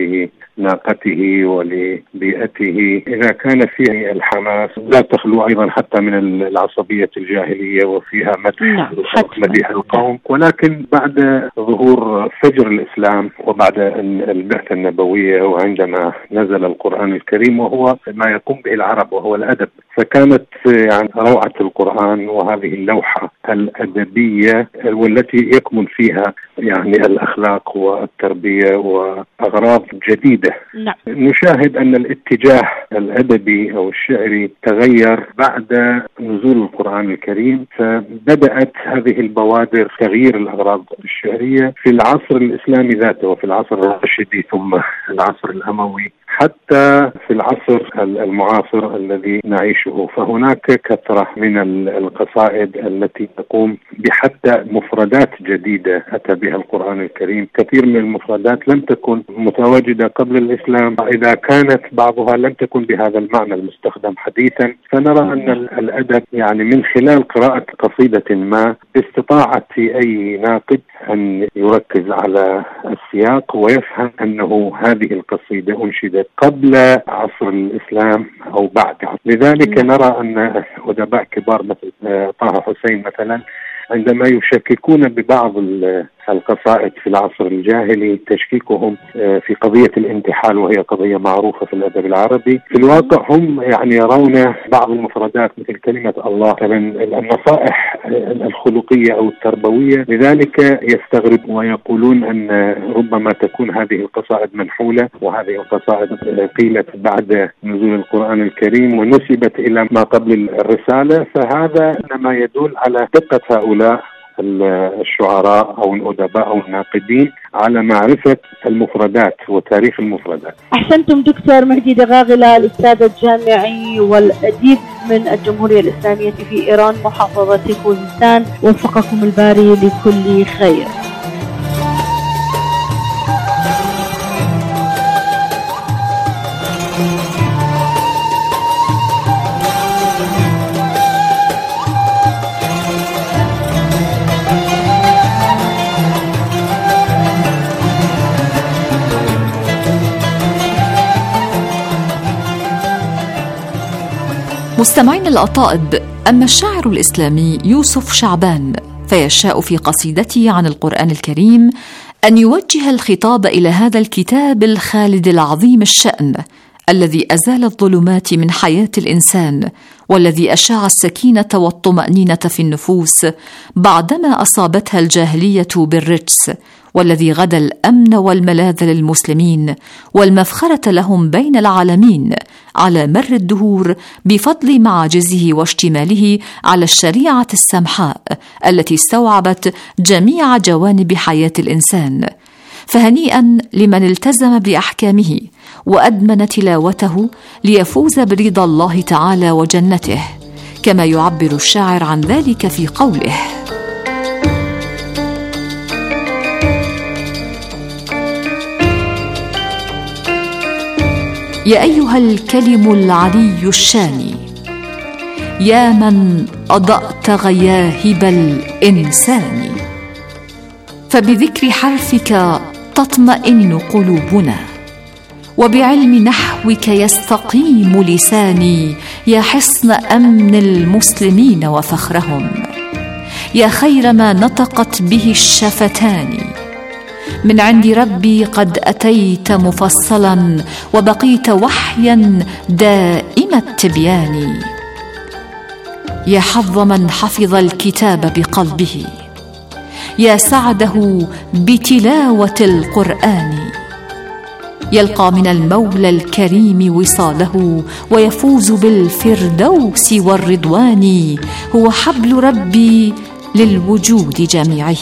Speaker 21: ولناقته ولبيئته. إذا كان فيه الحماس لا تخلو أيضا حتى من العصبية الجاهلية، وفيها مدح مديح القوم. ولكن بعد ظهور فجر الإسلام وبعد البعثة النبوية، وعندما نزل القرآن الكريم وهو ما يقوم به العرب وهو الأدب، فكانت يعني روعة القرآن وهذه اللوحة الأدبية والتي يكمن فيها يعني الأخلاق والتربية وأغراض جديدة.
Speaker 20: نعم.
Speaker 21: نشاهد أن الاتجاه الأدبي أو الشعري تغير بعد نزول القرآن الكريم، فبدأت هذه البوادر تغيير الأغراض الشعرية في العصر الإسلامي ذاته، وفي العصر الراشدي ثم العصر الأموي، حتى في العصر المعاصر الذي نعيشه. فهناك كثرة من القصائد التي تقوم بحتى مفردات جديدة أتى بها القرآن الكريم. كثير من المفردات لم تكن متواجدة قبل الإسلام، إذا كانت بعضها لم تكن بهذا المعنى المستخدم حديثا. فنرى أن الأدب يعني من خلال قراءة قصيدة ما، باستطاعة أي ناقد أن يركز على السياق ويفهم أنه هذه القصيدة أنشدت قبل عصر الإسلام أو بعد. لذلك نرى أن أدباء كبار مثل طه حسين مثلا، عندما يشككون ببعض القصائد في العصر الجاهلي تشكيكهم في قضية الانتحال، وهي قضية معروفة في الأدب العربي، في الواقع هم يعني يرون بعض المفردات مثل كلمة الله مثلا النصائح الخلقية أو التربوية، لذلك يستغرب ويقولون أن ربما تكون هذه القصائد منحولة، وهذه القصائد قيلت بعد نزول القرآن الكريم ونسبت إلى ما قبل الرسالة. فهذا إنما يدل على دقة هؤلاء الشعراء أو الأدباء أو الناقدين على معرفة المفردات وتاريخ المفردات.
Speaker 20: أحسنتم دكتور مهدي دغاغلة، الأستاذ الجامعي والأديب من الجمهورية الإسلامية في إيران محافظة خوزستان، وفقكم الباري لكل خير.
Speaker 6: مستمعين الأطائب، أما الشاعر الإسلامي يوسف شعبان فيشاء في قصيدته عن القرآن الكريم أن يوجه الخطاب إلى هذا الكتاب الخالد العظيم الشأن الذي أزال الظلمات من حياة الإنسان، والذي أشاع السكينة والطمأنينة في النفوس بعدما أصابتها الجاهلية بالرجس، والذي غدا الأمن والملاذ للمسلمين والمفخرة لهم بين العالمين على مر الدهور بفضل معاجزه واشتماله على الشريعة السمحاء التي استوعبت جميع جوانب حياة الإنسان. فهنيئا لمن التزم بأحكامه وأدمن تلاوته ليفوز برضا الله تعالى وجنته، كما يعبر الشاعر عن ذلك في قوله: يا أيها الكلم العلي الشاني، يا من أضأت غياهب الإنسان، فبذكر حرفك تطمئن قلوبنا، وبعلم نحوك يستقيم لساني، يا حصن أمن المسلمين وفخرهم، يا خير ما نطقت به الشفتان، من عند ربي قد أتيت مفصلا، وبقيت وحيا دائم التبيان، يا حظ من حفظ الكتاب بقلبه، يا سعده بتلاوة القرآن، يلقى من المولى الكريم وصاله، ويفوز بالفردوس والرضوان، هو حبل ربي للوجود جميعه.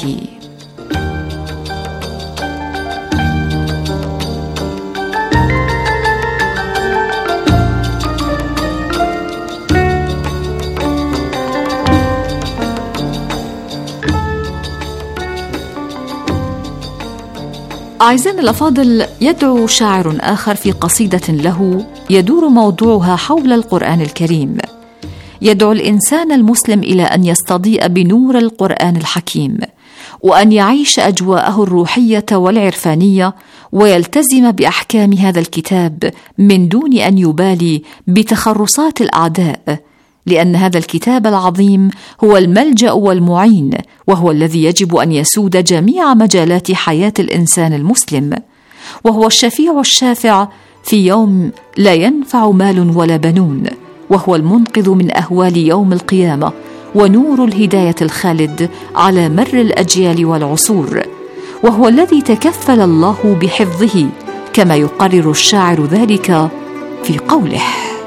Speaker 6: أعزائنا الأفاضل، يدعو شاعر آخر في قصيدة له يدور موضوعها حول القرآن الكريم، يدعو الإنسان المسلم إلى أن يستضيء بنور القرآن الحكيم، وأن يعيش أجواءه الروحية والعرفانية، ويلتزم بأحكام هذا الكتاب من دون أن يبالي بتخرصات الأعداء، لأن هذا الكتاب العظيم هو الملجأ والمعين، وهو الذي يجب أن يسود جميع مجالات حياة الإنسان المسلم، وهو الشفيع الشافع في يوم لا ينفع مال ولا بنون، وهو المنقذ من أهوال يوم القيامة، ونور الهداية الخالد على مر الأجيال والعصور، وهو الذي تكفل الله بحفظه، كما يقرر الشاعر ذلك في قوله: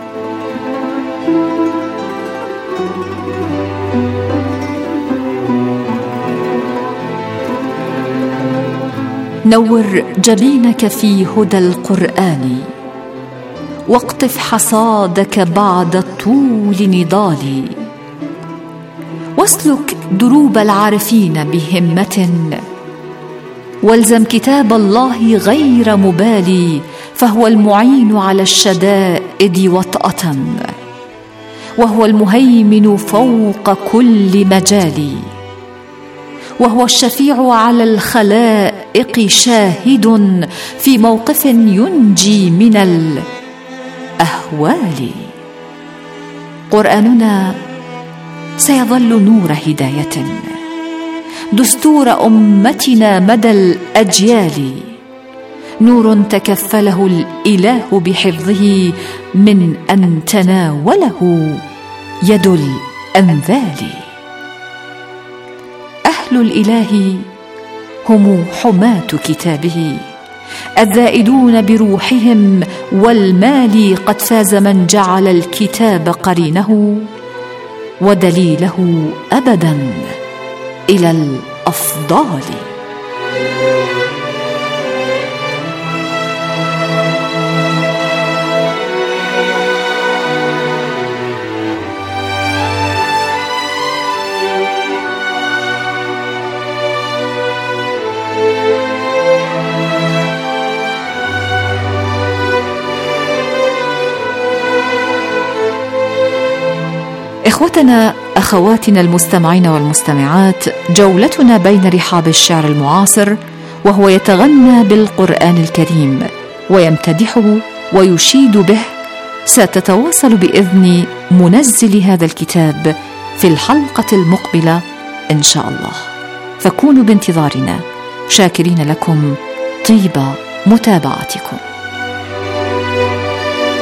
Speaker 6: نور جبينك في هدى القرآن، واقطف حصادك بعد طول نضال، واسلك دروب العارفين بهمة، والزم كتاب الله غير مبالي، فهو المعين على الشدائد وطأة، وهو المهيمن فوق كل مجال، وهو الشفيع على الخلائق شاهد في موقف ينجي من الأهوال. قرآننا سيظل نور هداية، دستور أمتنا مدى الأجيال، نور تكفله الإله بحفظه من أن تناوله يد الأنذال. أهل الإله هم حماة كتابه، الذائدون بروحهم والمال، قد فاز من جعل الكتاب قرينه، ودليله أبدا إلى الأفضال. إخوتنا أخواتنا المستمعين والمستمعات، جولتنا بين رحاب الشعر المعاصر، وهو يتغنى بالقرآن الكريم ويمتدحه ويشيد به، ستتواصل بإذن منزل هذا الكتاب في الحلقة المقبلة إن شاء الله، فكونوا بانتظارنا، شاكرين لكم طيب متابعتكم.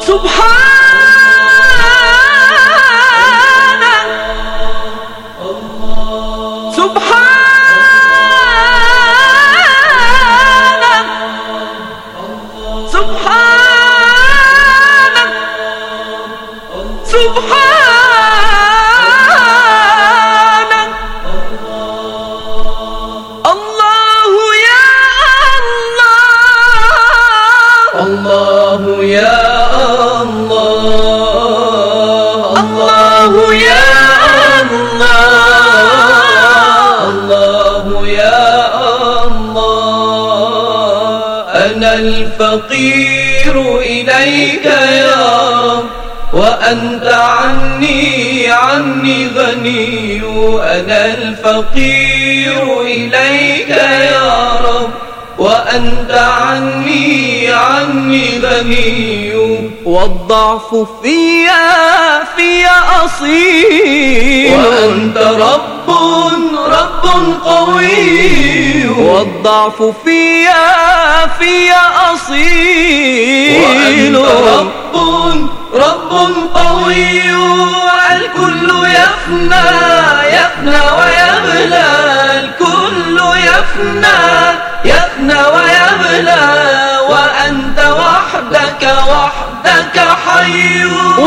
Speaker 10: الفقير إليك يا رب وأنت عني عني غني. أنا الفقير إليك يا رب وأنت عني عني غني. والضعف فيا فيا أصيل وأنت رب رب قوي. والضعف فيا فيا أصيل وأنت رب رب قوي. الكل يفنى يفنى ويبلى الكل يفنى يفنى ويبلى وأنت وحدك وحدك حي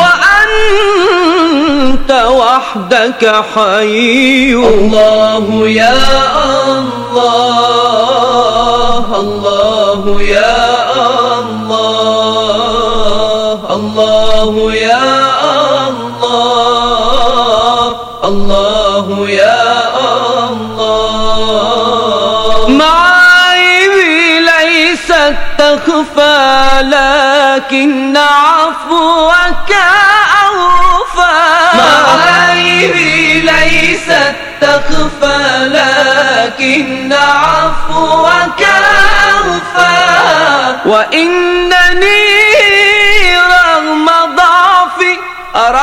Speaker 10: وأنت وحدك حي. الله يا الله الله يا الله الله يا الله الله يا الله. معايبي ليست تخفى لكن عفوك أوفى. معايبي ليست تخفى لكن عفوك أوفى. وإنني رغم ضعفي أرى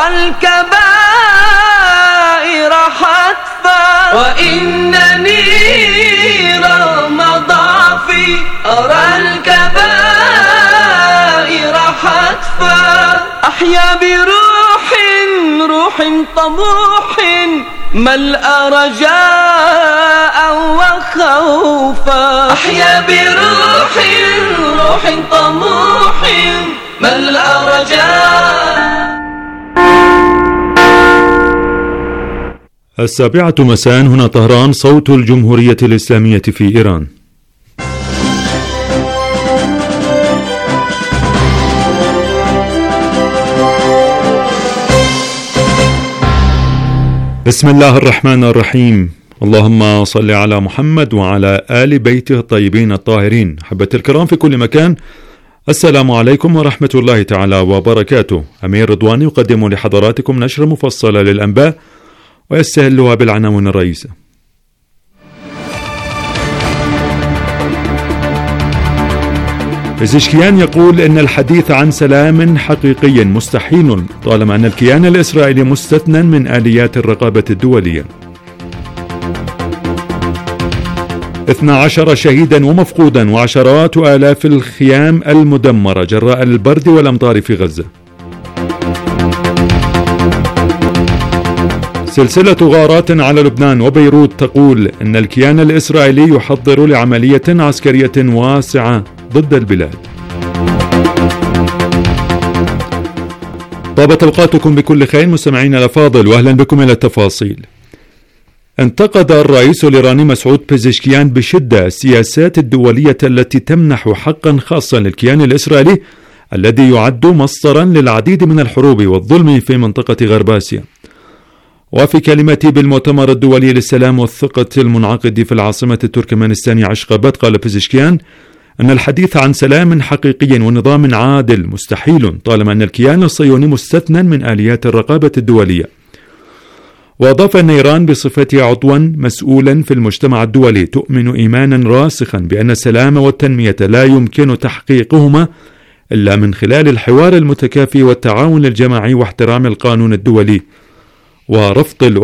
Speaker 10: الكبائر حتفا. وإنني رغم ضعفي أرى الكبائر حتفا. أحيا بروح روح طموح ملأ رجاء وخوفا. أحيا بروح روح طموح ملأ رجاء.
Speaker 1: السابعة مساء هنا طهران، صوت الجمهورية الإسلامية في إيران. بسم الله الرحمن الرحيم. اللهم صل على محمد وعلى آل بيته الطيبين الطاهرين. أحبتي الكرام في كل مكان، السلام عليكم ورحمة الله تعالى وبركاته. أمير رضواني يقدم لحضراتكم نشرة مفصلة للأنباء ويستهلها بالعناوين الرئيسة. بزشكيان يقول إن الحديث عن سلام حقيقي مستحيل طالما أن الكيان الإسرائيلي مستثنى من آليات الرقابة الدولية. اثني عشر شهيدا ومفقودا وعشرات آلاف الخيام المدمرة جراء البرد والأمطار في غزة. سلسلة غارات على لبنان وبيروت تقول إن الكيان الإسرائيلي يحضر لعملية عسكرية واسعة ضد البلاد. طابت أوقاتكم بكل خير مستمعينا الأفاضل، وأهلا بكم إلى التفاصيل. انتقد الرئيس الإيراني مسعود بيزشكيان بشدة السياسات الدولية التي تمنح حقا خاصا للكيان الإسرائيلي الذي يعد مصدرا للعديد من الحروب والظلم في منطقة غرب آسيا. وفي كلمته بالمؤتمر الدولي للسلام والثقة المنعقد في العاصمة التركمانستانية عشقابات، قال بيزشكيان أن الحديث عن سلام حقيقي ونظام عادل مستحيل طالما أن الكيان الصهيوني مستثنى من آليات الرقابة الدولية. وأضاف أن إيران بصفتها عضوا مسؤولا في المجتمع الدولي تؤمن إيمانا راسخا بأن السلام والتنمية لا يمكن تحقيقهما إلا من خلال الحوار المتكافئ والتعاون الجماعي واحترام القانون الدولي ورفض